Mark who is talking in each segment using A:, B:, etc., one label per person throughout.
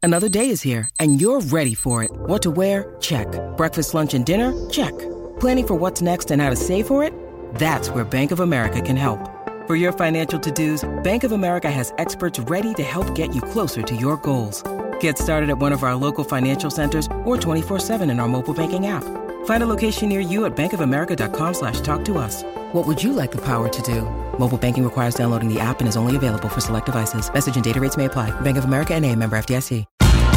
A: Another day is here, and you're ready for it. What to wear? Check. Breakfast, lunch, and dinner? Check. Planning for what's next and how to save for it? That's where Bank of America can help. For your financial to-dos, Bank of America has experts ready to help get you closer to your goals. Get started at one of our local financial centers or 24/7 in our mobile banking app. Find a location near you at bankofamerica.com/talktous. What would you like the power to do? Mobile banking requires downloading the app and is only available for select devices. Message and data rates may apply. Bank of America N.A., member FDIC.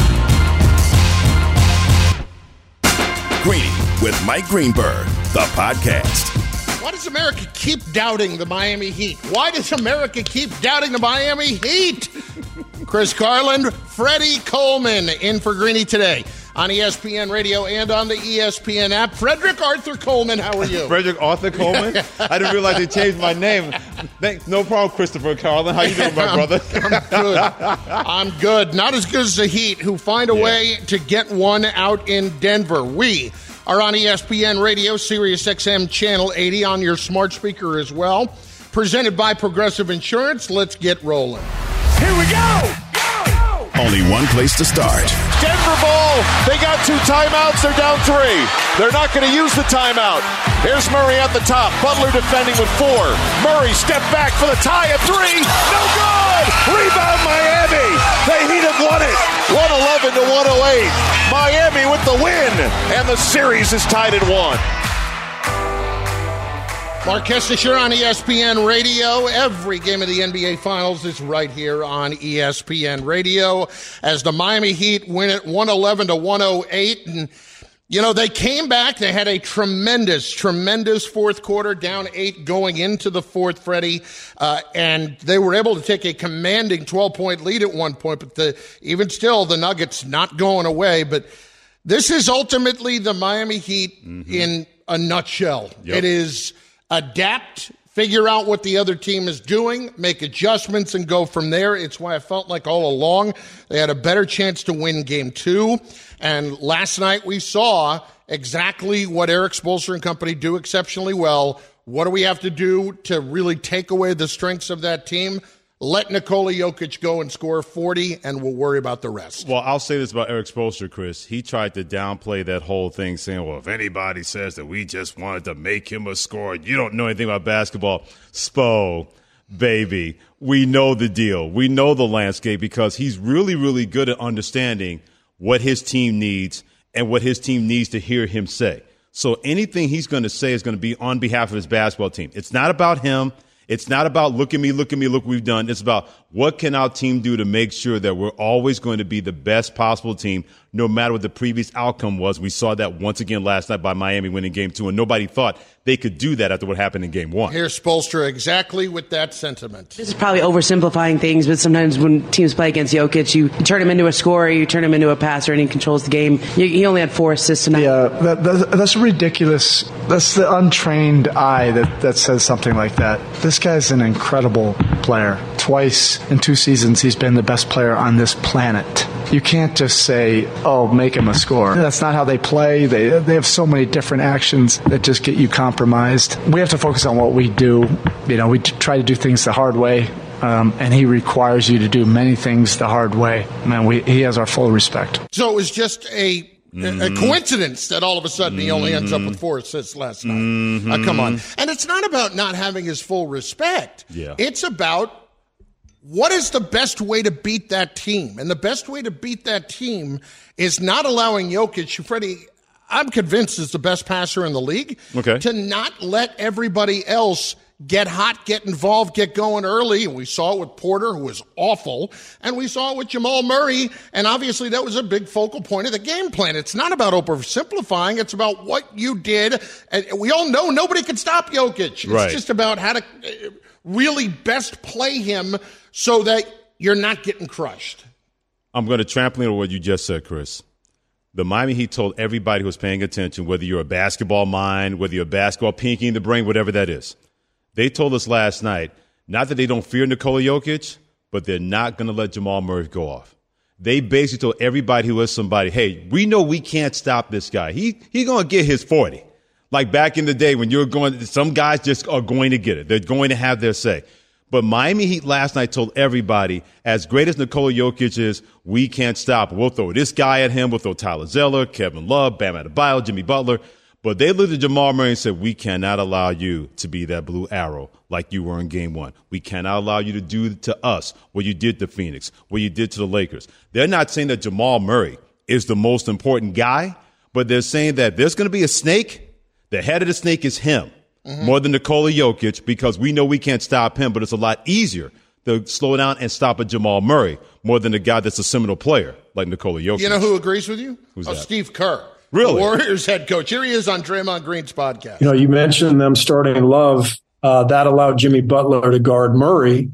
B: Greeny with Mike Greenberg, the podcast.
C: Why does America keep doubting the Miami Heat? Why does America keep doubting the Miami Heat? Chris Carlin, Freddie Coleman in for Greeny today on ESPN Radio and on the ESPN app. Frederick Arthur Coleman, how are you?
D: Frederick Arthur Coleman? I didn't realize they changed my name. No problem, Christopher Carlin. How you doing, my brother?
C: I'm good. I'm good. Not as good as the Heat, who find a way to get one out in Denver. We are on ESPN Radio, Sirius XM Channel 80 on your smart speaker as well. Presented by Progressive Insurance. Let's get rolling.
B: Here we go! Only one place to start.
E: Denver ball. They got 2 timeouts. They're down 3. They're not going to use the timeout. Here's Murray at the top. Butler defending with 4. Murray step back for the tie at 3. No good. Rebound Miami. The Heat have won it. 111-108. Miami with the win. And the series is tied at 1.
C: Marquez Fisher on ESPN Radio. Every game of the NBA Finals is right here on ESPN Radio as the Miami Heat win it 111-108. And, you know, they came back. They had a tremendous fourth quarter, down 8 going into the fourth, Freddie. And they were able to take a commanding 12-point lead at one point. But even still, the Nuggets not going away. But this is ultimately the Miami Heat in a nutshell.
D: Yep.
C: It is adapt, figure out what the other team is doing, make adjustments, and go from there. It's why I felt like all along they had a better chance to win Game 2. And last night we saw exactly what Eric Spoelstra and company do exceptionally well. What do we have to do to really take away the strengths of that team? Let Nikola Jokic go and score 40, and we'll worry about the rest.
D: Well, I'll say this about Eric Spoelstra, Chris. He tried to downplay that whole thing, saying, well, if anybody says that we just wanted to make him a scorer, you don't know anything about basketball. Spo, baby, we know the deal. We know the landscape because he's really, really good at understanding what his team needs and what his team needs to hear him say. So anything he's going to say is going to be on behalf of his basketball team. It's not about him. It's not about look at me, look what we've done. It's about what can our team do to make sure that we're always going to be the best possible team, no matter what the previous outcome was. We saw that once again last night by Miami winning Game 2, and nobody thought they could do that after what happened in Game 1.
C: Here's Spoelstra exactly with that sentiment.
F: This is probably oversimplifying things, but sometimes when teams play against Jokic, you turn him into a scorer, you turn him into a passer, and he controls the game. He only had 4 assists tonight.
G: Yeah, that's ridiculous. That's the untrained eye that says something like that. This guy's an incredible player. Twice in 2 seasons, he's been the best player on this planet. You can't just say, oh, make him a scorer. That's not how they play. They have so many different actions that just get you compromised. We have to focus on what we do. You know, we try to do things the hard way, and he requires you to do many things the hard way. Man, he has our full respect.
C: So it was just a coincidence that all of a sudden he only ends up with 4 assists last night. Come on. And it's not about not having his full respect.
D: Yeah.
C: It's about what is the best way to beat that team? And the best way to beat that team is not allowing Jokic, Freddie, I'm convinced is the best passer in the league, to not let everybody else get hot, get involved, get going early. And we saw it with Porter, who was awful, and we saw it with Jamal Murray, and obviously that was a big focal point of the game plan. It's not about oversimplifying. It's about what you did. And we all know nobody can stop Jokic. It's just about how to really best play him so that you're not getting crushed.
D: I'm going to trampoline on what you just said, Chris. The Miami Heat told everybody who was paying attention, whether you're a basketball mind, whether you're a basketball pinky in the brain, whatever that is. They told us last night, not that they don't fear Nikola Jokic, but they're not going to let Jamal Murray go off. They basically told everybody who was somebody, hey, we know we can't stop this guy. He going to get his 40. Like back in the day when you're going, some guys just are going to get it. They're going to have their say. But Miami Heat last night told everybody, as great as Nikola Jokic is, we can't stop. We'll throw this guy at him. We'll throw Tyler Zeller, Kevin Love, Bam Adebayo, Jimmy Butler. But they looked at Jamal Murray and said, we cannot allow you to be that blue arrow like you were in game one. We cannot allow you to do to us what you did to Phoenix, what you did to the Lakers. They're not saying that Jamal Murray is the most important guy, but they're saying that there's going to be a snake. The head of the snake is him. More than Nikola Jokic, because we know we can't stop him, but it's a lot easier to slow down and stop a Jamal Murray more than a guy that's a seminal player like Nikola Jokic.
C: You know who agrees with you?
D: Who's that?
C: Steve Kerr.
D: Really?
C: The Warriors head coach. Here he is on Draymond Green's podcast.
H: You mentioned them starting Love. That allowed Jimmy Butler to guard Murray.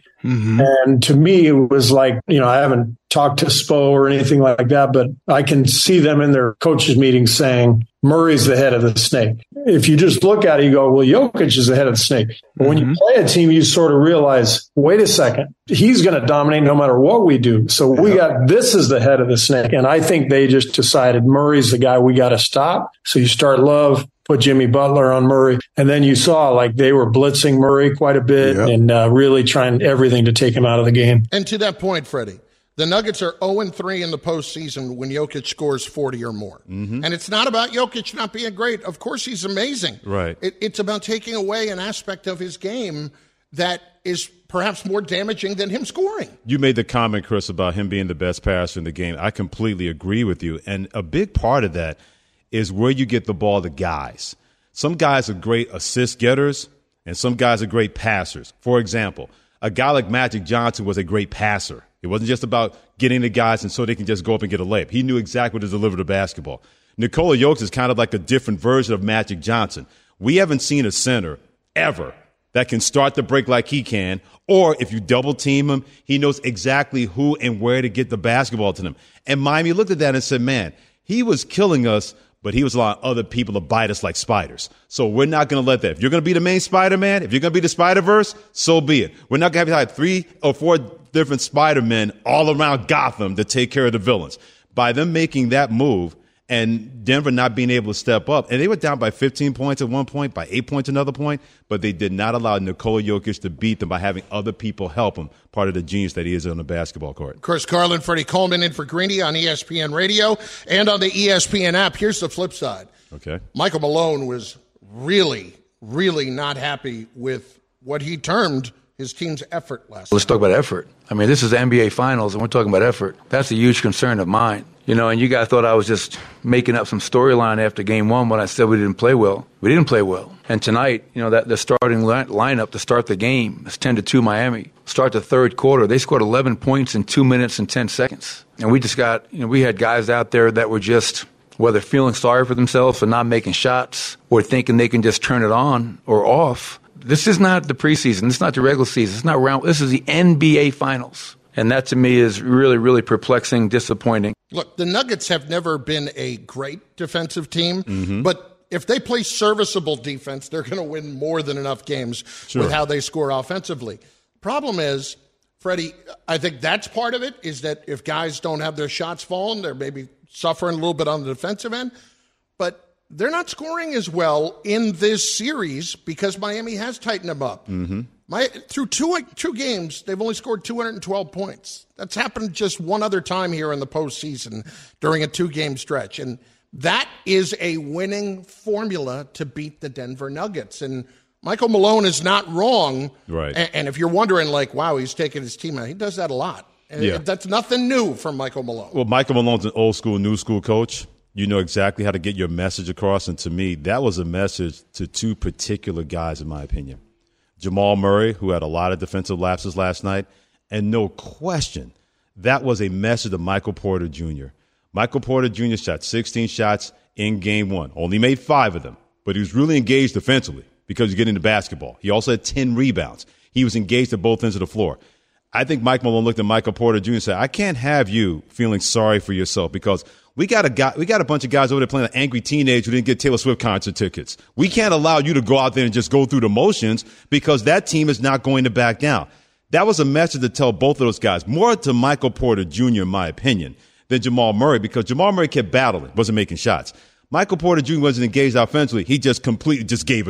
H: And to me, it was like, I haven't talked to Spo or anything like that, but I can see them in their coaches' meetings saying, Murray's the head of the snake. If you just look at it, you go, well, Jokic is the head of the snake. But when you play a team, you sort of realize, wait a second, he's going to dominate no matter what we do. So we got this as the head of the snake. And I think they just decided Murray's the guy we got to stop. So you start Love, put Jimmy Butler on Murray. And then you saw like they were blitzing Murray quite a bit and really trying everything to take him out of the game.
C: And to that point, Freddie, the Nuggets are 0-3 in the postseason when Jokic scores 40 or more. And it's not about Jokic not being great. Of course, he's amazing.
D: Right.
C: It's about taking away an aspect of his game that is perhaps more damaging than him scoring.
D: You made the comment, Chris, about him being the best passer in the game. I completely agree with you. And a big part of that is where you get the ball to guys. Some guys are great assist getters, and some guys are great passers. For example, a guy like Magic Johnson was a great passer. It wasn't just about getting the guys and so they can just go up and get a layup. He knew exactly what to deliver the basketball. Nikola Jokic is kind of like a different version of Magic Johnson. We haven't seen a center ever that can start the break like he can, or if you double team him, he knows exactly who and where to get the basketball to them. And Miami looked at that and said, man, he was killing us, but he was allowing other people to bite us like spiders. So we're not going to let that. If you're going to be the main Spider-Man, if you're going to be the Spider-Verse, so be it. We're not going to have 3 or 4 different Spider-Men all around Gotham to take care of the villains. By them making that move and Denver not being able to step up, and they were down by 15 points at one point, by 8 points another point, but they did not allow Nikola Jokic to beat them by having other people help him, part of the genius that he is on the basketball court.
C: Chris Carlin, Freddie Coleman in for Greeny on ESPN Radio and on the ESPN app. Here's the flip side.
D: Okay.
C: Michael Malone was really, really not happy with what he termed his team's effort last night.
I: Let's talk about effort. I mean, this is the NBA Finals, and we're talking about effort. That's a huge concern of mine. And you guys thought I was just making up some storyline after game one when I said we didn't play well. We didn't play well. And tonight, that the starting lineup to start the game is 10-2 Miami. Start the third quarter. They scored 11 points in 2 minutes and 10 seconds. And we just got, we had guys out there that were just, whether feeling sorry for themselves for not making shots or thinking they can just turn it on or off. This is not the preseason. This is not the regular season. It's not round. This is the NBA Finals. And that, to me, is really, really perplexing, disappointing.
C: Look, the Nuggets have never been a great defensive team, but if they play serviceable defense, they're going to win more than enough games with how they score offensively. Problem is, Freddie, I think that's part of it, is that if guys don't have their shots falling, they're maybe suffering a little bit on the defensive end. But they're not scoring as well in this series because Miami has tightened them up. Through two games, they've only scored 212 points. That's happened just one other time here in the postseason during a 2-game stretch. And that is a winning formula to beat the Denver Nuggets. And Michael Malone is not wrong.
D: Right.
C: And if you're wondering, wow, he's taking his team out, he does that a lot. And that's nothing new from Michael Malone.
D: Well, Michael Malone's an old school, new school coach. You know exactly how to get your message across. And to me, that was a message to 2 particular guys, in my opinion. Jamal Murray, who had a lot of defensive lapses last night, and no question, that was a message to Michael Porter Jr. Michael Porter Jr. shot 16 shots in game one, only made 5 of them, but he was really engaged defensively because he's getting the basketball. He also had 10 rebounds. He was engaged at both ends of the floor. I think Mike Malone looked at Michael Porter Jr. and said, I can't have you feeling sorry for yourself because we got a bunch of guys over there playing an angry teenage who didn't get Taylor Swift concert tickets. We can't allow you to go out there and just go through the motions because that team is not going to back down. That was a message to tell both of those guys, more to Michael Porter Jr., in my opinion, than Jamal Murray, because Jamal Murray kept battling, wasn't making shots. Michael Porter Jr. wasn't engaged offensively. He just completely just gave it up.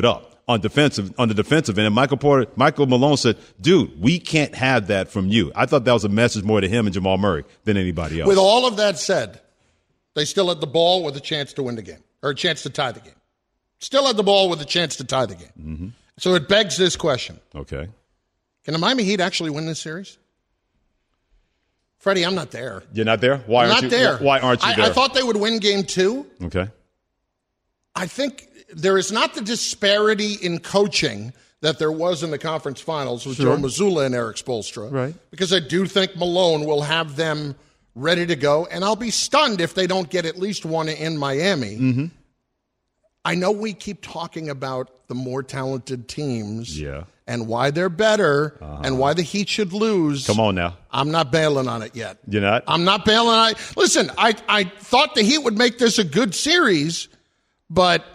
D: on the defensive end. And Michael Malone said, dude, we can't have that from you. I thought that was a message more to him and Jamal Murray than anybody else.
C: With all of that said, they still had the ball with a chance to win the game, or a chance to tie the game. Still had the ball with a chance to tie the game.
D: Mm-hmm.
C: So it begs this question.
D: Okay.
C: Can the Miami Heat actually win this series? Freddie, I'm not there.
D: You're not there? Why aren't you there?
C: I thought they would win game 2.
D: Okay.
C: I think there is not the disparity in coaching that there was in the conference finals with Joe Mazzulla and Eric Spoelstra.
D: Right.
C: Because I do think Malone will have them ready to go, and I'll be stunned if they don't get at least one in Miami.
D: Mm-hmm.
C: I know we keep talking about the more talented teams.
D: Yeah.
C: And why they're better and why the Heat should lose.
D: Come on now.
C: I'm not bailing on it yet.
D: You're not?
C: I'm not bailing on it. Listen, I thought the Heat would make this a good series, but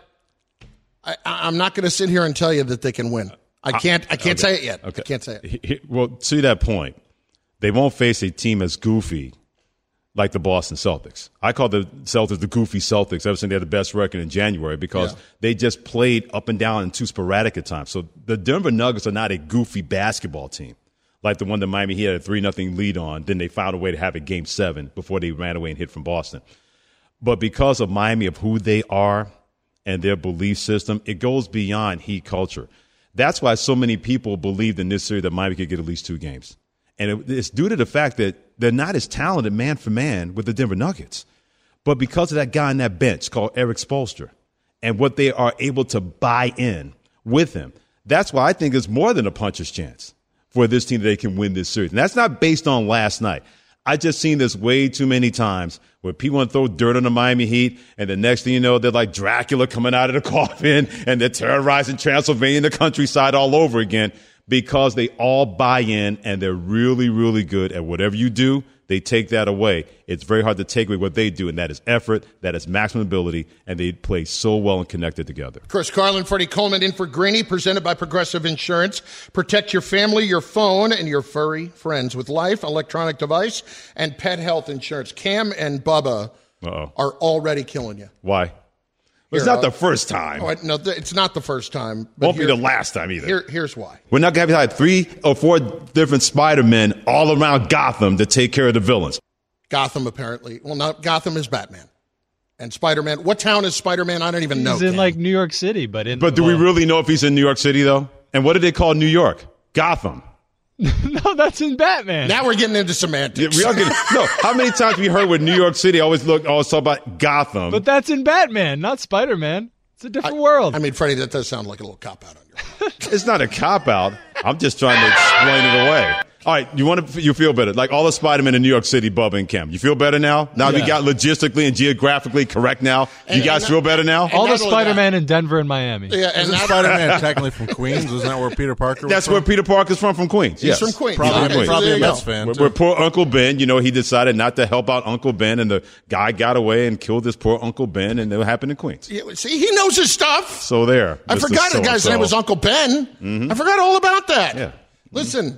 C: I'm not going to sit here and tell you that they can win. I can't say it yet.
D: Okay.
C: I can't say it.
D: Well, to that point, they won't face a team as goofy like the Boston Celtics. I call the Celtics the goofy Celtics ever since they had the best record in January because they just played up and down and too sporadic at times. So the Denver Nuggets are not a goofy basketball team like the one that Miami Heat had a 3-0 lead on. Then they found a way to have a Game 7 before they ran away and hit from Boston. But because of Miami, of who they are and their belief system, it goes beyond Heat culture. That's why so many people believed in this series that Miami could get at least 2 games. And it's due to the fact that they're not as talented man for man with the Denver Nuggets. But because of that guy on that bench called Eric Spoelstra and what they are able to buy in with him, that's why I think it's more than a puncher's chance for this team that they can win this series. And that's not based on last night. I just seen this way too many times where people want to throw dirt on the Miami Heat, and the next thing you know, they're like Dracula coming out of the coffin, and they're terrorizing Transylvania and the countryside all over again. Because they all buy in and they're really, really good at whatever you do, they take that away. It's very hard to take away what they do, and that is effort, that is maximum ability, and they play so well and connected together.
C: Chris Carlin, Freddie Coleman in for Greeny, presented by Progressive Insurance. Protect your family, your phone, and your furry friends with life, electronic device, and pet health insurance. Cam and Bubba are already killing you.
D: Why? It's not the first time.
C: Oh, no, it's not the first time.
D: Won't be the last time either.
C: Here's why.
D: We're not going to have 3 or 4 different Spider-Men all around Gotham to take care of the villains.
C: Gotham, apparently. Well, no, Gotham is Batman. And Spider-Man. What town is Spider-Man? I don't even know.
J: He's in, like, New York City. But
D: do we really know if he's in New York City, though? And what do they call New York? Gotham.
J: No, that's in Batman.
C: Now we're getting into semantics.
D: Yeah, how many times have we heard with New York City always talk about Gotham?
J: But that's in Batman, not Spider-Man. It's a different world.
C: I mean, Freddie, that does sound like a little cop-out on your part.
D: It's not a cop-out. I'm just trying to explain it away. All right, you feel better. Like all the Spider-Men in New York City, Bubba and Cam. You feel better now? Now we got logistically and geographically correct now? You guys feel better now?
J: All the Spider-Man in Denver and Miami.
K: Yeah, and Spider-Man technically from Queens? Isn't that where Peter Parker was
D: That's
K: from?
D: where Peter Parker's from Queens.
C: He's from Queens.
K: Probably a Mets fan, too.
D: Where poor Uncle Ben, he decided not to help out Uncle Ben, and the guy got away and killed his poor Uncle Ben, and it happened in Queens.
C: Yeah, see, he knows his stuff.
D: So there.
C: I forgot the guy's name was Uncle Ben.
D: Mm-hmm.
C: I forgot all about that.
D: Yeah.
C: Listen,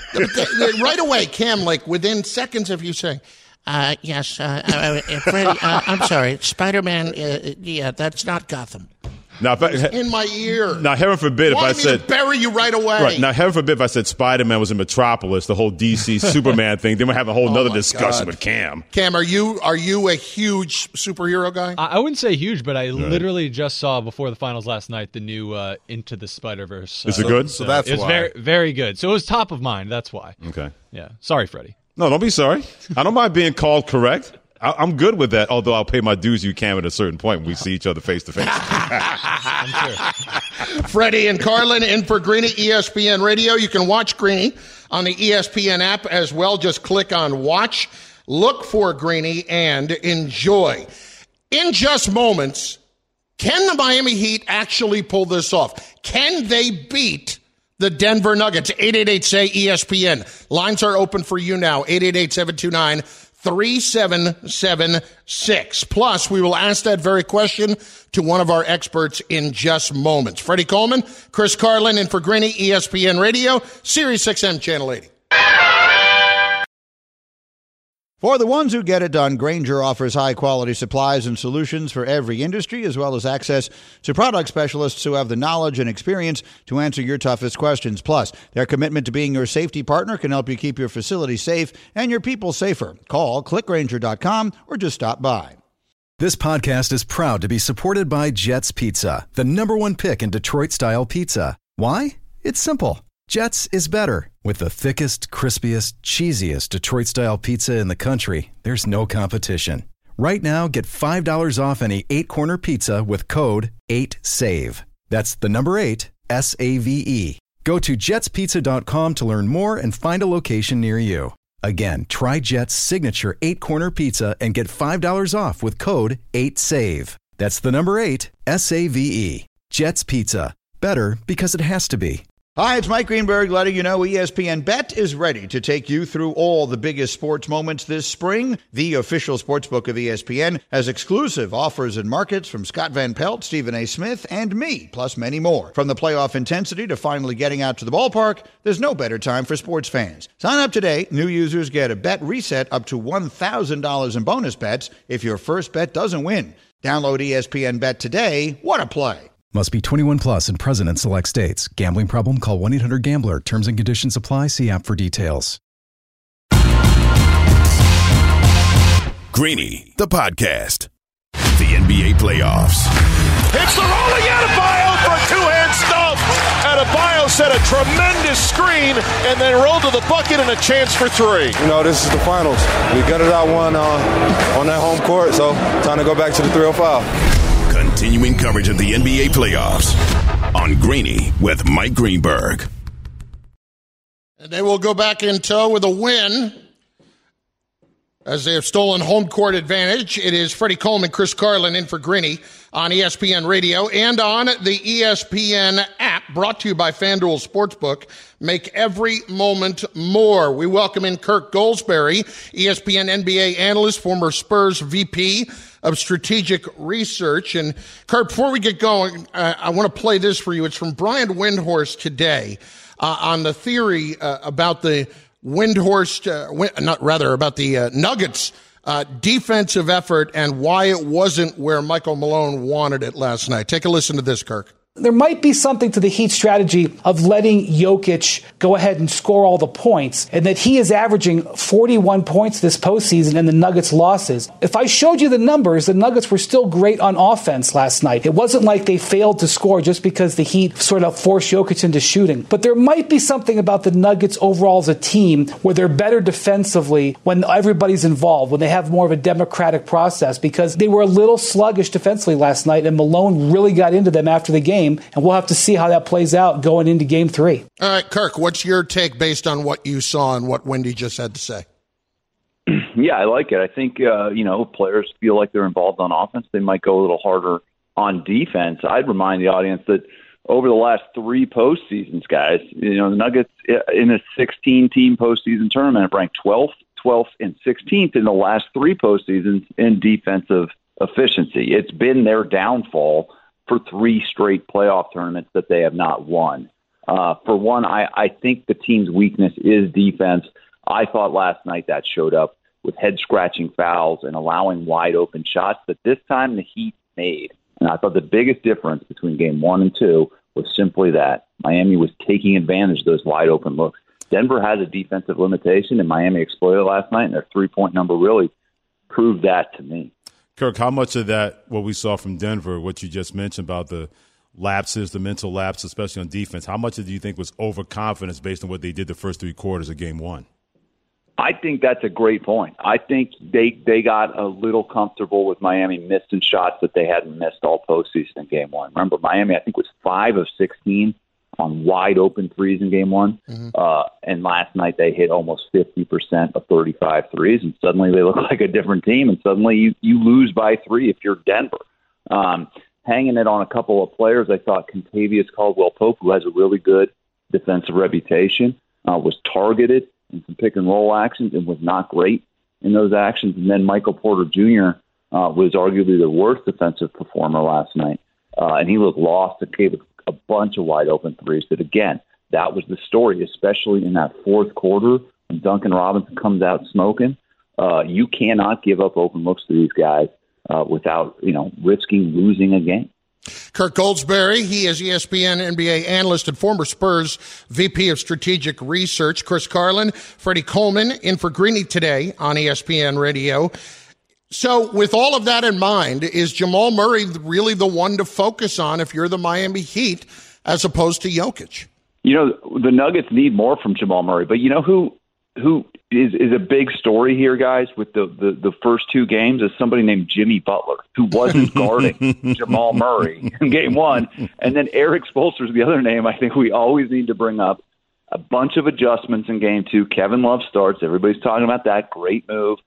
C: right away, Cam, like within seconds of you saying, yes, Freddie, I'm sorry, Spider-Man, that's not Gotham.
D: Now,
C: in my ear.
D: Now, heaven forbid if I said...
C: to bury you right away.
D: Right. Now, heaven forbid if I said Spider-Man was in Metropolis, the whole DC Superman thing, then we'll have a whole nother discussion with Cam.
C: Cam, are you a huge superhero guy?
J: I wouldn't say huge, but I literally just saw before the finals last night the new Into the Spider-Verse.
D: Is it good?
K: So that's why.
J: It was very, very good. So it was top of mind. That's why.
D: Okay.
J: Yeah. Sorry, Freddie.
D: No, don't be sorry. I don't mind being called correct. I'm good with that, although I'll pay my dues, you Cam, at a certain point when we see each other face to face.
J: I'm sure.
C: Freddie and Carlin in for Greeny, ESPN Radio. You can watch Greeny on the ESPN app as well. Just click on Watch, look for Greeny, and enjoy. In just moments, can the Miami Heat actually pull this off? Can they beat the Denver Nuggets? 888-SAY-ESPN. Lines are open for you now. 888-729-3776. Plus, we will ask that very question to one of our experts in just moments. Freddie Coleman, Chris Carlin, in for Greeny, ESPN Radio, Sirius XM Channel 80.
L: For the ones who get it done, Grainger offers high-quality supplies and solutions for every industry, as well as access to product specialists who have the knowledge and experience to answer your toughest questions. Plus, their commitment to being your safety partner can help you keep your facility safe and your people safer. Call clickgrainger.com or just stop by.
M: This podcast is proud to be supported by Jets Pizza, the #1 pick in Detroit-style pizza. Why? It's simple. Jets is better. With the thickest, crispiest, cheesiest Detroit-style pizza in the country, there's no competition. Right now, get $5 off any 8-corner pizza with code 8SAVE. That's the number 8, SAVE. Go to jetspizza.com to learn more and find a location near you. Again, try Jet's signature 8-corner pizza and get $5 off with code 8SAVE. That's the number 8, SAVE. Jet's Pizza. Better because it has to be.
L: Hi, it's Mike Greenberg letting you know ESPN Bet is ready to take you through all the biggest sports moments this spring. The official sportsbook of ESPN has exclusive offers and markets from Scott Van Pelt, Stephen A. Smith, and me, plus many more. From the playoff intensity to finally getting out to the ballpark, there's no better time for sports fans. Sign up today. New users get a bet reset up to $1,000 in bonus bets if your first bet doesn't win. Download ESPN Bet today. What a play.
M: Must be 21 plus and present in select states. Gambling problem? Call 1-800-GAMBLER. Terms and conditions apply. See app for details.
B: Greeny, the podcast. The NBA playoffs.
E: It's the rolling Adebayo for a two-hand stump. Adebayo set a tremendous screen and then rolled to the bucket and a chance for three.
N: You know, this is the finals. We gutted out one on that home court, so time to go back to the 305.
B: Continuing coverage of the NBA playoffs on Greeny with Mike Greenberg.
C: And they will go back in tow with a win as they have stolen home court advantage. It is Freddie Coleman, Chris Carlin in for Greeny on ESPN Radio and on the ESPN app, brought to you by FanDuel Sportsbook. Make every moment more. We welcome in Kirk Goldsberry, ESPN NBA analyst, former Spurs VP of Strategic Research. And Kirk, before we get going, I want to play this for you. It's from Brian Windhorst today on the theory about the about the Nuggets defensive effort and why it wasn't where Michael Malone wanted it last night. Take a listen to this, Kirk.
O: There might be something to the Heat strategy of letting Jokic go ahead and score all the points, and that he is averaging 41 points this postseason and the Nuggets' losses. If I showed you the numbers, the Nuggets were still great on offense last night. It wasn't like they failed to score just because the Heat sort of forced Jokic into shooting. But there might be something about the Nuggets overall as a team where they're better defensively when everybody's involved, when they have more of a democratic process, because they were a little sluggish defensively last night, and Malone really got into them after the game. And we'll have to see how that plays out going into Game 3.
C: All right, Kirk, what's your take based on what you saw and what Wendy just had to say?
P: Yeah, I like it. I think, players feel like they're involved on offense. They might go a little harder on defense. I'd remind the audience that over the last 3 postseasons, guys, the Nuggets in a 16-team postseason tournament ranked 12th, and 16th in the last 3 postseasons in defensive efficiency. It's been their downfall for 3 straight playoff tournaments that they have not won. For one, I think the team's weakness is defense. I thought last night that showed up with head-scratching fouls and allowing wide-open shots that this time the Heat made. And I thought the biggest difference between Game 1 and 2 was simply that Miami was taking advantage of those wide-open looks. Denver has a defensive limitation, and Miami exploited last night, and their three-point number really proved that to me.
D: Kirk, how much of that, what we saw from Denver, what you just mentioned about the lapses, the mental lapse, especially on defense, how much do you think was overconfidence based on what they did the first 3 quarters of Game 1?
P: I think that's a great point. I think they got a little comfortable with Miami missing shots that they hadn't missed all postseason in Game 1. Remember, Miami, I think, was 5 of 16 on wide-open threes in Game 1. Mm-hmm. And last night they hit almost 50% of 35 threes, and suddenly they look like a different team, and suddenly you lose by 3 if you're Denver. Hanging it on a couple of players, I thought Kentavious Caldwell-Pope, who has a really good defensive reputation, was targeted in some pick-and-roll actions and was not great in those actions. And then Michael Porter Jr. Was arguably the worst defensive performer last night, and he looked lost and gave a bunch of wide-open threes. But again, that was the story, especially in that fourth quarter when Duncan Robinson comes out smoking. You cannot give up open looks to these guys without, risking losing a game.
C: Kirk Goldsberry, he is ESPN NBA analyst and former Spurs VP of Strategic Research. Chris Carlin, Freddie Coleman in for Greeny today on ESPN Radio. So with all of that in mind, is Jamal Murray really the one to focus on if you're the Miami Heat as opposed to Jokic?
P: The Nuggets need more from Jamal Murray, but who is a big story here, guys, with the first two games is somebody named Jimmy Butler, who wasn't guarding Jamal Murray in game one. And then Eric Spoelstra is the other name I think we always need to bring up. A bunch of adjustments in game two. Kevin Love starts. Everybody's talking about that. Great move.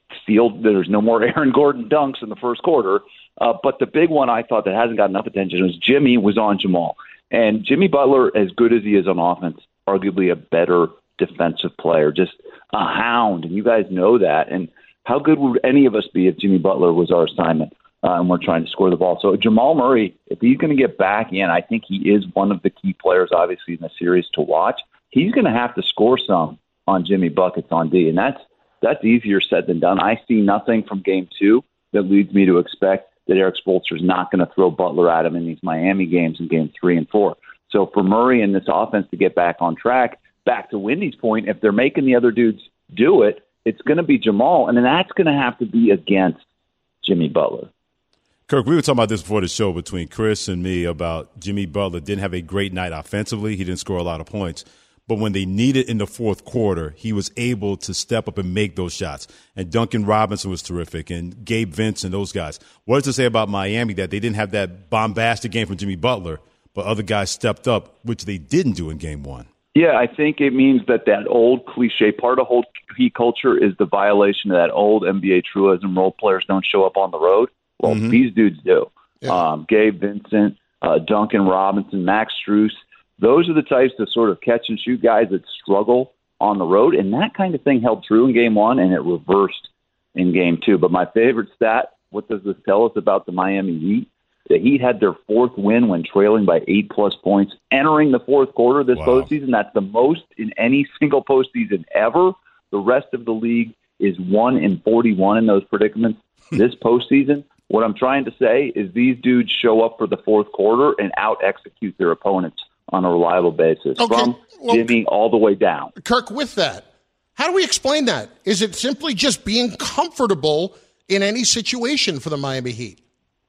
P: There's no more Aaron Gordon dunks in the first quarter. But the big one I thought that hasn't got enough attention was Jimmy was on Jamal. And Jimmy Butler, as good as he is on offense, arguably a better defensive player, just a hound, and you guys know that. And how good would any of us be if Jimmy Butler was our assignment and we're trying to score the ball? So Jamal Murray, if he's going to get back in, I think he is one of the key players, obviously, in the series to watch. He's going to have to score some on Jimmy buckets on D, and that's easier said than done. I see nothing from game two that leads me to expect that Eric Spoelstra is not going to throw Butler at him in these Miami games in game 3 and 4. So for Murray and this offense to get back on track, back to Wendy's point, if they're making the other dudes do it, it's going to be Jamal, and then that's going to have to be against Jimmy Butler.
D: Kirk, we were talking about this before the show between Chris and me about Jimmy Butler didn't have a great night offensively. He didn't score a lot of points. But when they needed in the fourth quarter, he was able to step up and make those shots. And Duncan Robinson was terrific, and Gabe Vincent, those guys. What does it say about Miami that they didn't have that bombastic game from Jimmy Butler, but other guys stepped up, which they didn't do in game one?
P: Yeah, I think it means that old cliche part of whole Heat culture is the violation of that old NBA truism: role players don't show up on the road. Well, these dudes do. Yeah. Gabe Vincent, Duncan Robinson, Max Strus. Those are the types of sort of catch and shoot guys that struggle on the road, and that kind of thing held true in game one, and it reversed in game two. But my favorite stat, what does this tell us about the Miami Heat? The Heat had their fourth win when trailing by 8+ points entering the fourth quarter this postseason. That's the most in any single postseason ever. The rest of the league is 1-41 in those predicaments this postseason. What I'm trying to say is these dudes show up for the fourth quarter and out-execute their opponents on a reliable basis, from Jimmy all the way down.
C: Kirk, with that, how do we explain that? Is it simply just being comfortable in any situation for the Miami Heat?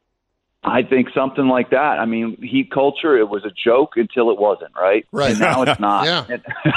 P: I think something like that. I mean, Heat culture, it was a joke until it wasn't, right?
C: Right.
P: And now it's not.
C: Yeah.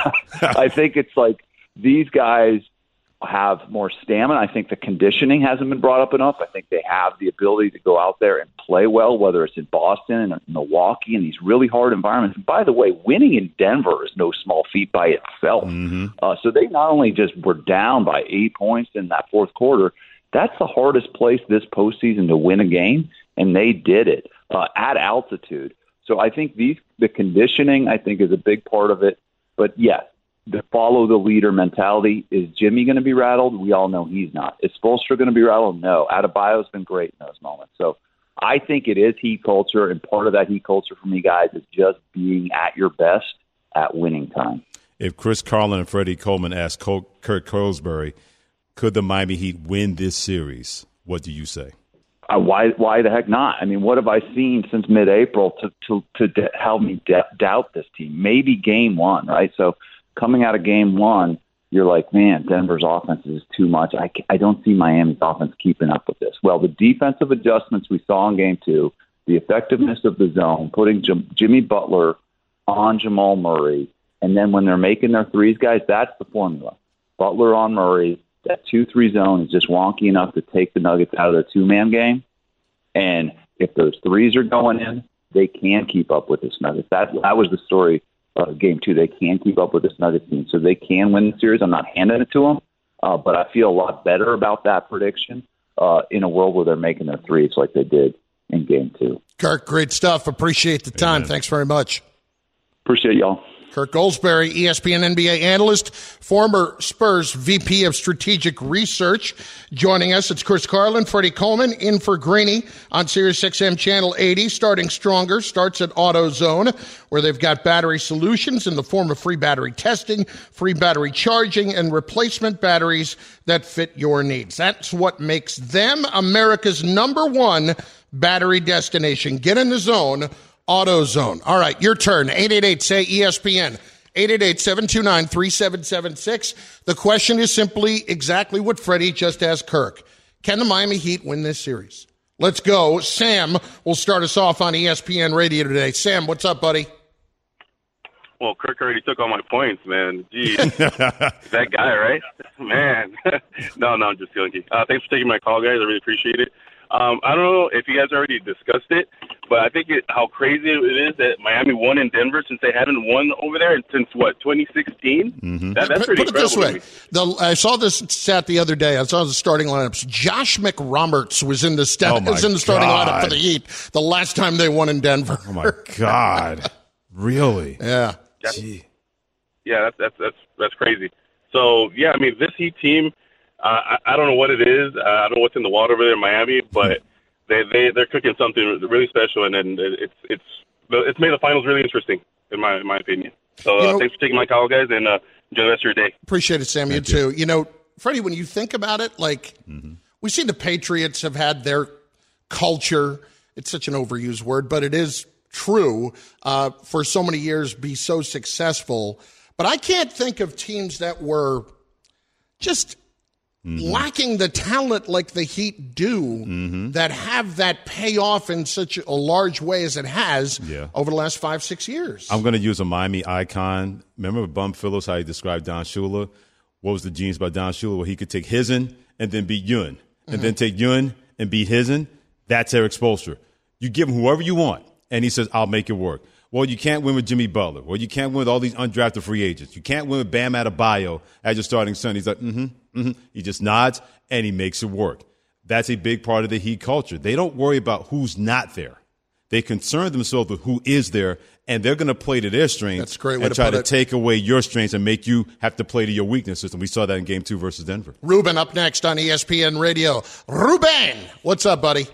P: I think it's like these guys have more stamina. I think the conditioning hasn't been brought up enough. I think they have the ability to go out there and play well, whether it's in Boston and Milwaukee and these really hard environments. And by the way, winning in Denver is no small feat by itself. So they not only just were down by 8 points in that fourth quarter, that's the hardest place this postseason to win a game, and they did it at altitude. So I think the conditioning, I think, is a big part of it. But yes, the follow the leader mentality. Is Jimmy going to be rattled? We all know he's not. Is Spoelstra going to be rattled? No. Adebayo's been great in those moments. So I think it is Heat culture, and part of that Heat culture for me, guys, is just being at your best at winning time.
D: If Chris Carlin and Freddie Coleman asked Kirk Goldsberry, could the Miami Heat win this series, what do you say?
P: Why the heck not? I mean, what have I seen since mid-April to help me doubt this team? Maybe game one, right? So coming out of game one, you're like, man, Denver's offense is too much. I don't see Miami's offense keeping up with this. Well, the defensive adjustments we saw in game two, the effectiveness of the zone, putting Jimmy Butler on Jamal Murray, and then when they're making their threes, guys, that's the formula. Butler on Murray, that 2-3 zone is just wonky enough to take the Nuggets out of their two-man game. And if those threes are going in, they can keep up with this Nuggets. That was the story of game two. They can keep up with this Nuggets team, so they can win the series. I'm not handing it to them, but I feel a lot better about that prediction in a world where they're making their threes like they did in game two.
C: Kirk, great stuff. Appreciate the time. Amen. Thanks very much.
P: Appreciate y'all.
C: Kirk Goldsberry, ESPN NBA analyst, former Spurs VP of Strategic Research, joining us. It's Chris Carlin, Freddie Coleman, in for Greeny on SiriusXM Channel 80. Starting stronger starts at AutoZone, where they've got battery solutions in the form of free battery testing, free battery charging, and replacement batteries that fit your needs. That's what makes them America's #1 battery destination. Get in the zone. AutoZone. All right, your turn. 888-SAY-ESPN. 888-729-3776. The question is simply exactly what Freddie just asked Kirk. Can the Miami Heat win this series? Let's go. Sam will start us off on ESPN Radio today. Sam, what's up, buddy?
Q: Well, Kirk already took all my points, man. Jeez. That guy, right? Man. No, I'm just kidding. Thanks for taking my call, guys. I really appreciate it. I don't know if you guys already discussed it, but I think how crazy it is that Miami won in Denver since they hadn't won over there since, 2016? Mm-hmm. That's pretty incredible. Put it this way.
C: I saw this stat the other day. I saw the starting lineups. Josh McRoberts was in the starting lineup for the Heat the last time they won in Denver.
D: Oh, my God. Really?
C: Yeah.
Q: Yeah, that's crazy. So, yeah, I mean, this Heat team, I don't know what it is. I don't know what's in the water over there in Miami, but they're cooking something really special, and it's made the finals really interesting, in my opinion. So thanks for taking my call, guys, and enjoy the rest of your day.
C: Appreciate it, Sam. You too. You know, Freddie, when you think about it, we see the Patriots have had their culture. It's such an overused word, but it is true for so many years, be so successful. But I can't think of teams that were just lacking the talent like the Heat do that have that payoff in such a large way as it has over the last 5-6 years.
D: I'm going to use a Miami icon. Remember Bum Phillips, how he described Don Shula? What was the genius about Don Shula? Where he could take Hizen and then beat Yun, and then take Yun and beat Hizen. That's Eric Spoelstra. You give him whoever you want, and he says, I'll make it work. Well, you can't win with Jimmy Butler. Well, you can't win with all these undrafted free agents. You can't win with Bam Adebayo as your starting center. He's like, He just nods, and he makes it work. That's a big part of the Heat culture. They don't worry about who's not there. They concern themselves with who is there, and they're going to play to their strengths.
C: That's a great way
D: and
C: to
D: try
C: put
D: to
C: it.
D: take away your strengths and make you have to play to your weaknesses. And we saw that in Game 2 versus Denver.
C: Ruben up next on ESPN Radio. Ruben, what's up, buddy?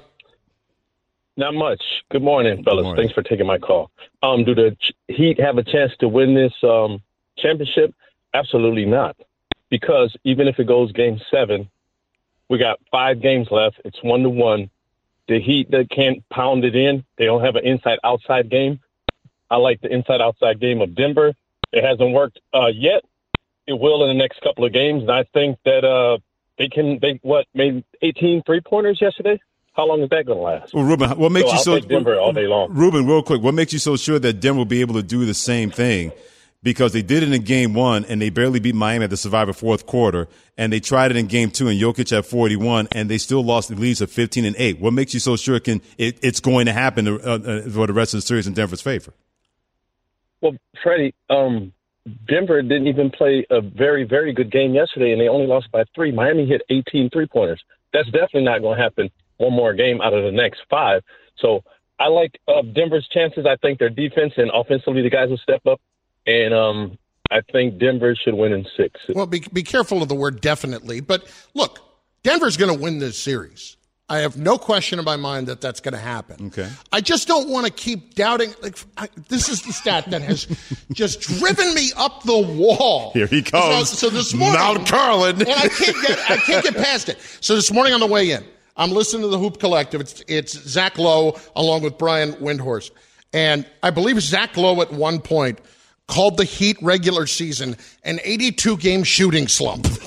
R: Not much. Good morning, fellas. Good morning. Thanks for taking my call. Do the Heat have a chance to win this championship? Absolutely not. Because even if it goes Game 7, we got 5 games left. It's 1-1. The Heat, they can't pound it in. They don't have an inside-outside game. I like the inside-outside game of Denver. It hasn't worked yet. It will in the next couple of games. And I think that they made 18 three-pointers yesterday? How long is that going to last?
D: Well, Ruben, what makes you so
R: take Denver all day long?
D: Ruben, real quick, what makes you so sure that Denver will be able to do the same thing? Because they did it in Game 1, and they barely beat Miami at the survivor fourth quarter, and they tried it in Game 2, and Jokic had 41, and they still lost the leads of 15-8. What makes you so sure it's going to happen for the rest of the series in Denver's favor?
R: Well, Freddie, Denver didn't even play a very, very good game yesterday, and they only lost by 3. Miami hit 18 three-pointers. That's definitely not going to happen one more game out of the next 5. So I like Denver's chances. I think their defense and offensively the guys will step up. And I think Denver should win in 6.
C: Well, be careful of the word definitely. But, look, Denver's going to win this series. I have no question in my mind that that's going to happen.
D: Okay.
C: I just don't want to keep doubting. This is the stat that has just driven me up the wall.
D: Here he comes.
C: So this morning,
D: Mount Carlin.
C: And I can't get past it. So this morning on the way in, I'm listening to the Hoop Collective. It's Zach Lowe along with Brian Windhorst. And I believe Zach Lowe at one point called the Heat regular season an 82-game shooting slump. And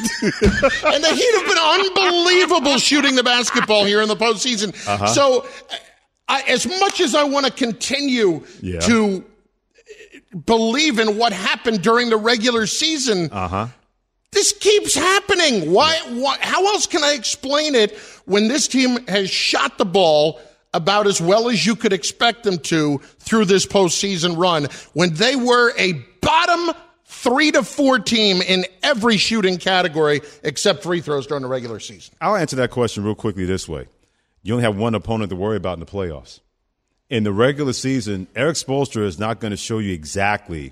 C: the Heat have been unbelievable shooting the basketball here in the postseason. So as much as I want to continue to believe in what happened during the regular season, this keeps happening. Why? How else can I explain it when this team has shot the ball about as well as you could expect them to through this postseason run, when they were a bottom 3 to 4 team in every shooting category except free throws during the regular season?
D: I'll answer that question real quickly this way. You only have one opponent to worry about in the playoffs. In the regular season, Eric Spoelstra is not going to show you exactly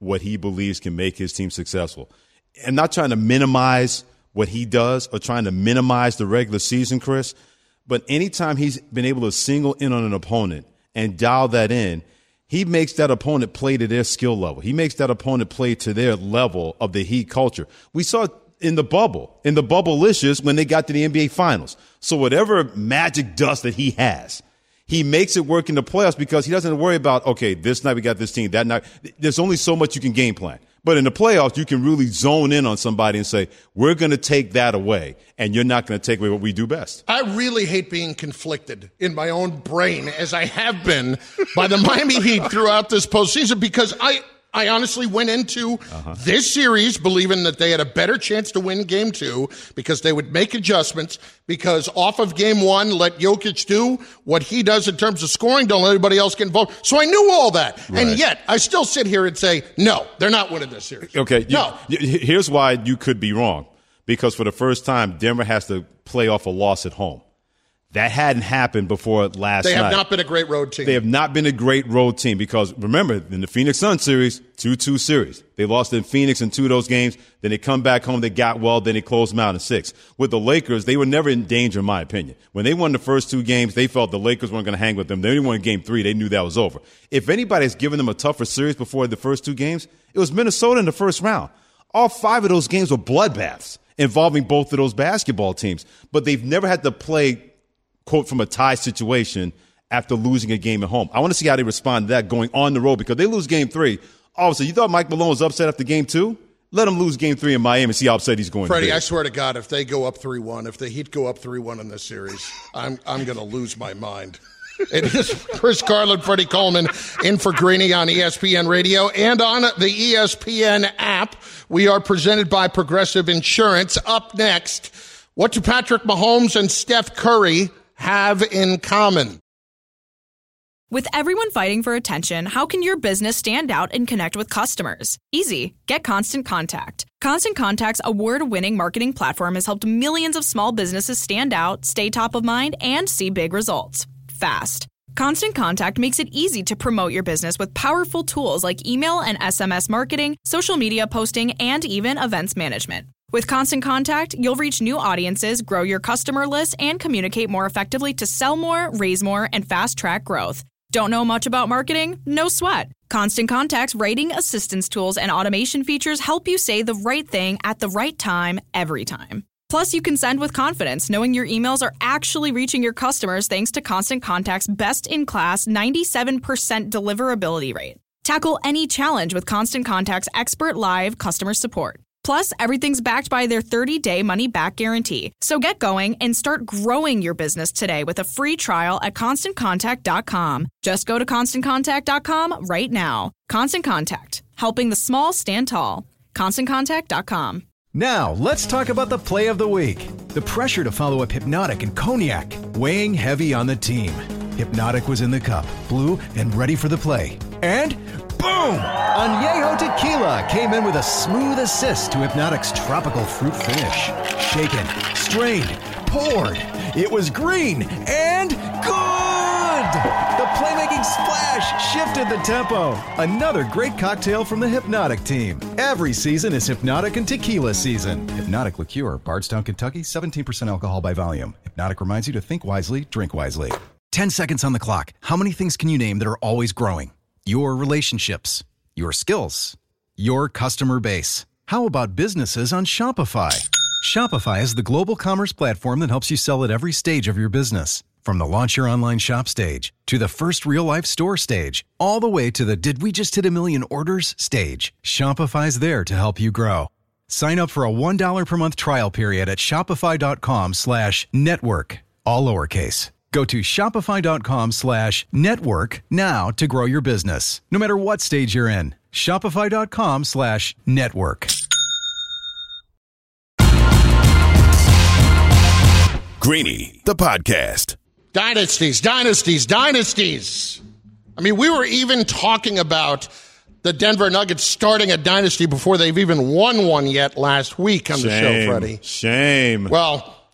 D: what he believes can make his team successful. And not trying to minimize what he does or trying to minimize the regular season, Chris, but anytime he's been able to single in on an opponent and dial that in, he makes that opponent play to their skill level. He makes that opponent play to their level of the Heat culture. We saw in the bubble-licious when they got to the NBA Finals. So whatever magic dust that he has, he makes it work in the playoffs because he doesn't worry about, okay, this night we got this team, that night. There's only so much you can game plan. But in the playoffs, you can really zone in on somebody and say, we're going to take that away, and you're not going to take away what we do best.
C: I really hate being conflicted in my own brain, as I have been, by the Miami Heat throughout this postseason, because I honestly went into this series believing that they had a better chance to win Game 2 because they would make adjustments, because off of Game 1, let Jokic do what he does in terms of scoring, don't let anybody else get involved. So I knew all that. Right. And yet, I still sit here and say, no, they're not winning this series.
D: Okay,
C: no.
D: Here's why you could be wrong. Because for the first time, Denver has to play off a loss at home. That hadn't happened before last night.
C: They have not been a great road team.
D: They have not been a great road team because, remember, in the Phoenix Suns series, 2-2 series. They lost in Phoenix in 2 of those games. Then they come back home. They got well. Then they closed them out in 6. With the Lakers, they were never in danger, in my opinion. When they won the first 2 games, they felt the Lakers weren't going to hang with them. They only won Game 3. They knew that was over. If anybody's given them a tougher series before the first 2 games, it was Minnesota in the first round. All 5 of those games were bloodbaths involving both of those basketball teams. But they've never had to play, quote, from a tie situation after losing a game at home. I want to see how they respond to that going on the road, because they lose Game 3. Obviously, you thought Mike Malone was upset after Game 2? Let him lose Game 3 in Miami and see how upset he's going.
C: Freddie, I swear to God, if they go up 3-1, if the Heat go up 3-1 in this series, I'm going to lose my mind. It is Chris Carlin, Freddie Coleman, in for Greeny on ESPN Radio and on the ESPN app. We are presented by Progressive Insurance. Up next, what do Patrick Mahomes and Steph Curry have in common?
S: With everyone fighting for attention, how can your business stand out and connect with customers? Easy. Get Constant Contact. Constant Contact's award-winning marketing platform has helped millions of small businesses stand out, stay top of mind, and see big results fast. Constant Contact makes it easy to promote your business with powerful tools like email and SMS marketing, social media posting, and even events management. With Constant Contact, you'll reach new audiences, grow your customer list, and communicate more effectively to sell more, raise more, and fast-track growth. Don't know much about marketing? No sweat. Constant Contact's writing assistance tools and automation features help you say the right thing at the right time, every time. Plus, you can send with confidence, knowing your emails are actually reaching your customers thanks to Constant Contact's best-in-class 97% deliverability rate. Tackle any challenge with Constant Contact's expert live customer support. Plus, everything's backed by their 30-day money-back guarantee. So get going and start growing your business today with a free trial at ConstantContact.com. Just go to ConstantContact.com right now. Constant Contact, helping the small stand tall. ConstantContact.com.
M: Now, let's talk about the play of the week. The pressure to follow up Hypnotic and Cognac, weighing heavy on the team. Hypnotic was in the cup, blue, and ready for the play. And boom! Añejo Tequila came in with a smooth assist to Hypnotic's tropical fruit finish. Shaken, strained, poured. It was green and good! The playmaking splash shifted the tempo. Another great cocktail from the Hypnotic team. Every season is Hypnotic and Tequila season. Hypnotic Liqueur, Bardstown, Kentucky, 17% alcohol by volume. Hypnotic reminds you to think wisely, drink wisely. 10 seconds on the clock. How many things can you name that are always growing? Your relationships, your skills, your customer base. How about businesses on Shopify? Shopify is the global commerce platform that helps you sell at every stage of your business. From the launch your online shop stage, to the first real-life store stage, all the way to the did we just hit 1 million orders stage. Shopify's there to help you grow. Sign up for a $1 per month trial period at shopify.com/network, all lowercase. Go to shopify.com/network now to grow your business, no matter what stage you're in. Shopify.com/network.
B: Greeny, the podcast.
C: Dynasties. I mean, we were even talking about the Denver Nuggets starting a dynasty before they've even won one yet last week on the show, Freddie.
D: Shame.
C: Well,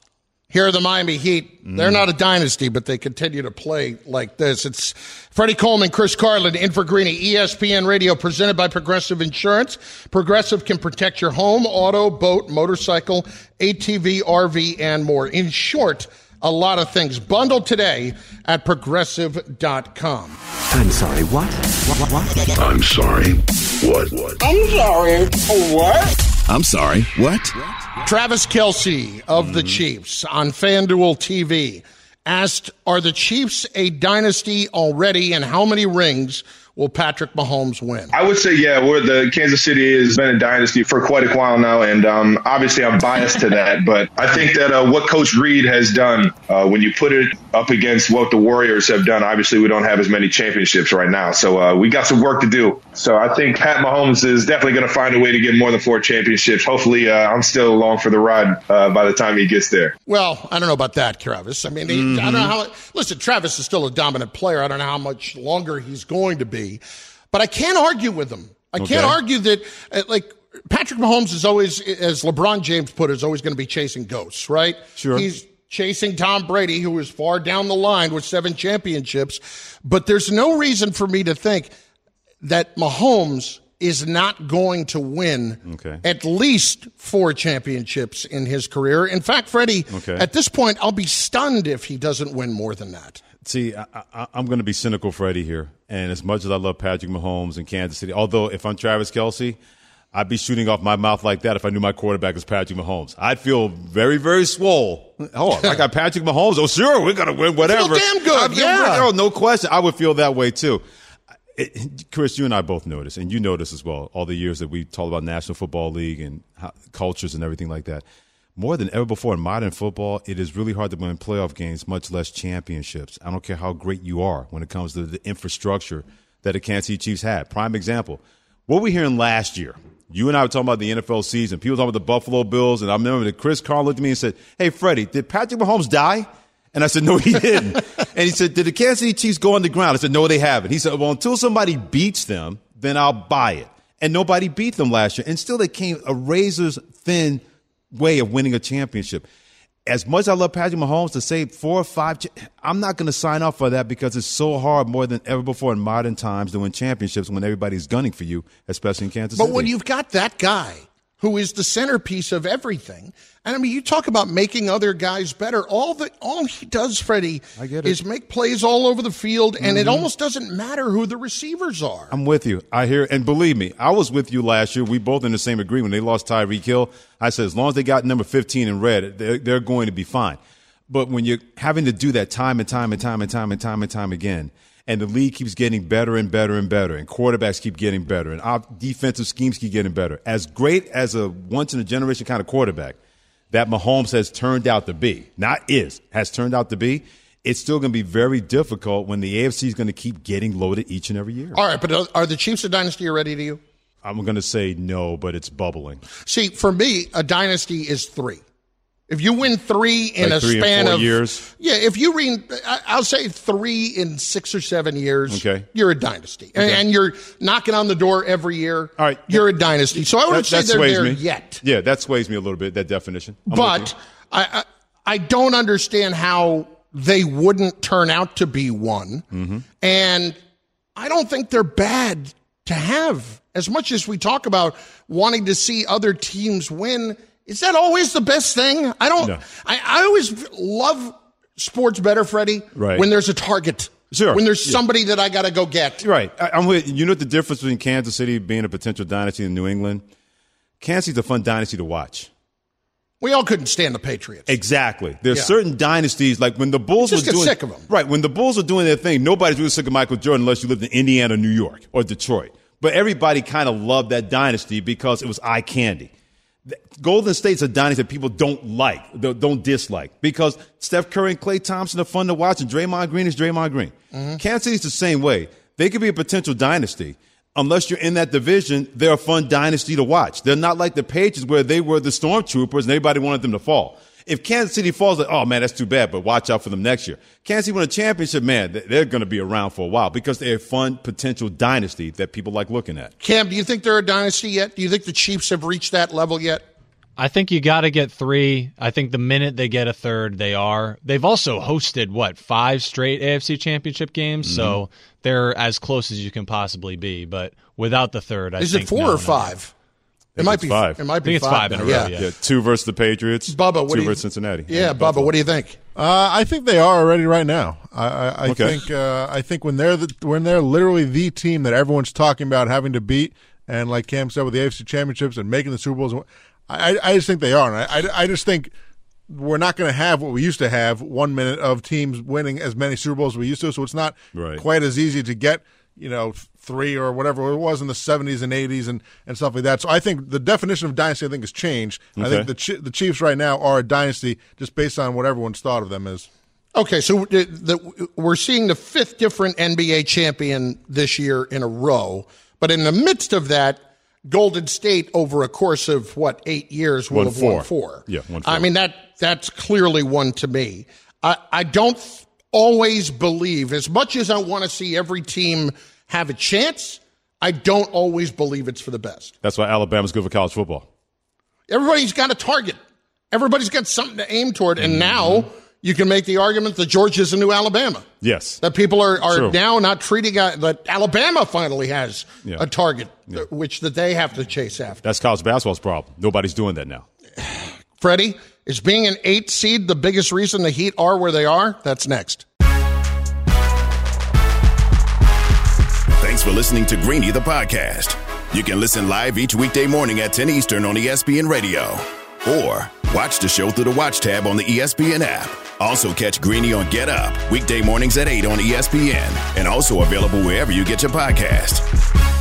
C: Here are the Miami Heat. They're not a dynasty, but they continue to play like this. It's Freddie Coleman, Chris Carlin, in for Greeny, ESPN Radio, presented by Progressive Insurance. Progressive can protect your home, auto, boat, motorcycle, ATV, RV, and more. In short, a lot of things. Bundle today at Progressive.com.
T: I'm sorry, what? What?
B: I'm sorry, what?
T: I'm sorry, what?
B: I'm sorry, what?
C: Travis Kelce of the Chiefs on FanDuel TV asked, are the Chiefs a dynasty already, and how many rings will Patrick Mahomes win?
U: I would say, yeah, the Kansas City has been a dynasty for quite a while now, and obviously I'm biased to that, but I think that what Coach Reid has done, when you put it up against what the Warriors have done, obviously we don't have as many championships right now, so we got some work to do. So I think Pat Mahomes is definitely going to find a way to get more than 4 championships. Hopefully I'm still along for the ride by the time he gets there.
C: Well, I don't know about that, Travis. I mean, I don't know how. Listen, Travis is still a dominant player. I don't know how much longer he's going to be. But I can't argue with him. I can't argue that, Patrick Mahomes is always, as LeBron James put it, is always going to be chasing ghosts, right?
D: Sure.
C: He's chasing Tom Brady, who is far down the line with 7 championships. But there's no reason for me to think that Mahomes is not going to win at least 4 championships in his career. In fact, Freddie, at this point, I'll be stunned if he doesn't win more than that.
D: See, I'm going to be cynical, Freddie, here. And as much as I love Patrick Mahomes in Kansas City, although if I'm Travis Kelce, I'd be shooting off my mouth like that if I knew my quarterback was Patrick Mahomes. I'd feel very, very swole. Oh, I got Patrick Mahomes. Oh, sure, we're going to win whatever.
C: I feel damn good,
D: no question. I would feel that way, too. Chris, you and I both know this, and you know this as well, all the years that we talked about National Football League and cultures and everything like that. More than ever before in modern football, it is really hard to win playoff games, much less championships. I don't care how great you are when it comes to the infrastructure that the Kansas City Chiefs had. Prime example, what were we hearing last year? You and I were talking about the NFL season. People talking about the Buffalo Bills, and I remember that Chris Carlin looked at me and said, hey, Freddie, did Patrick Mahomes die? And I said, no, he didn't. And he said, did the Kansas City Chiefs go on the ground? I said, no, they haven't. He said, well, until somebody beats them, then I'll buy it. And nobody beat them last year. And still they came a razor's thin way of winning a championship. As much as I love Patrick Mahomes, to say 4 or 5, I'm not going to sign up for that because it's so hard more than ever before in modern times to win championships when everybody's gunning for you, especially in Kansas City.
C: But when you've got that guy who is the centerpiece of everything, and I mean, you talk about making other guys better. All he does, Freddie, is make plays all over the field, and it almost doesn't matter who the receivers are.
D: I'm with you. I hear, and believe me, I was with you last year. We both in the same agreement. They lost Tyreek Hill. I said, as long as they got number 15 in red, they're going to be fine. But when you're having to do that time and time again, and the league keeps getting better and better and better, and quarterbacks keep getting better, and our defensive schemes keep getting better, as great as a once-in-a-generation kind of quarterback that Mahomes has turned out to be, has turned out to be, it's still going to be very difficult when the AFC is going to keep getting loaded each and every year.
C: All right, but are the Chiefs a dynasty already to you?
D: I'm going to say no, but it's bubbling.
C: See, for me, a dynasty is 3. If you win 3 in a span of
D: 4 years,
C: if you win, I'll say 3 in 6 or 7 years, you're a dynasty, and you're knocking on the door every year. All right, you're a dynasty. So I wouldn't say they're there yet.
D: Yeah, that sways me a little bit. That definition,
C: but I don't understand how they wouldn't turn out to be one, and I don't think they're bad to have. As much as we talk about wanting to see other teams win, is that always the best thing? I don't. No. I always love sports better, Freddie, when there's a target.
D: Sure.
C: When there's somebody that I got to go get.
D: Right. I'm with you. Know the difference between Kansas City being a potential dynasty in New England? Kansas City's a fun dynasty to watch.
C: We all couldn't stand the Patriots.
D: Exactly. There's certain dynasties, like when the Bulls were doing.
C: Sick of them.
D: Right. When the Bulls were doing their thing, nobody's really sick of Michael Jordan unless you lived in Indiana, New York, or Detroit. But everybody kind of loved that dynasty because it was eye candy. Golden State's a dynasty that people don't dislike, because Steph Curry and Klay Thompson are fun to watch, and Draymond Green is Draymond Green. Kansas City's the same way. They could be a potential dynasty. Unless you're in that division, they're a fun dynasty to watch. They're not like the Patriots where they were the stormtroopers and everybody wanted them to fall. If Kansas City falls, like, oh, man, that's too bad, but watch out for them next year. Kansas City win a championship, man, they're going to be around for a while because they're a fun potential dynasty that people like looking at.
C: Cam, do you think they're a dynasty yet? Do you think the Chiefs have reached that level yet?
J: I think you got to get 3. I think the minute they get a third, they are. They've also hosted, 5 straight AFC Championship games, so they're as close as you can possibly be. But without the third, I think...
C: Is it 4 or 5?
D: It might be 5.
C: It might be
J: 5. I think it's 5 in a row, yeah.
D: 2 versus the Patriots,
C: Bubba,
D: 2 versus Cincinnati.
C: Yeah, Bubba, what do you think?
K: I think they are already right now. I think when they're literally the team that everyone's talking about having to beat, and like Cam said with the AFC Championships and making the Super Bowls, I just think they are. And I just think we're not going to have what we used to have, 1 minute of teams winning as many Super Bowls as we used to. So it's not quite as easy to get, 3 or whatever it was in the 70s and 80s and stuff like that. So I think the definition of dynasty, has changed. Okay. I think the Chiefs right now are a dynasty just based on what everyone's thought of them as.
C: Okay, so we're seeing the 5th different NBA champion this year in a row. But in the midst of that, Golden State, over a course of, 8 years, will have won 4.
D: Yeah, 1-4.
C: I mean, that's clearly one to me. I don't always believe, as much as I want to see every team have a chance, I don't always believe it's for the best.
D: That's why Alabama's good for college football.
C: Everybody's got a target. Everybody's got something to aim toward. And now you can make the argument that Georgia's a new Alabama.
D: Yes.
C: That people are now not treating that Alabama finally has a target, which that they have to chase after.
D: That's college basketball's problem. Nobody's doing that now.
C: Freddie, is being an 8th seed the biggest reason the Heat are where they are? That's next.
B: Thanks for listening to Greeny, the podcast. You can listen live each weekday morning at 10 Eastern on ESPN Radio. Or watch the show through the Watch tab on the ESPN app. Also catch Greeny on Get Up, weekday mornings at 8 on ESPN. And also available wherever you get your podcast.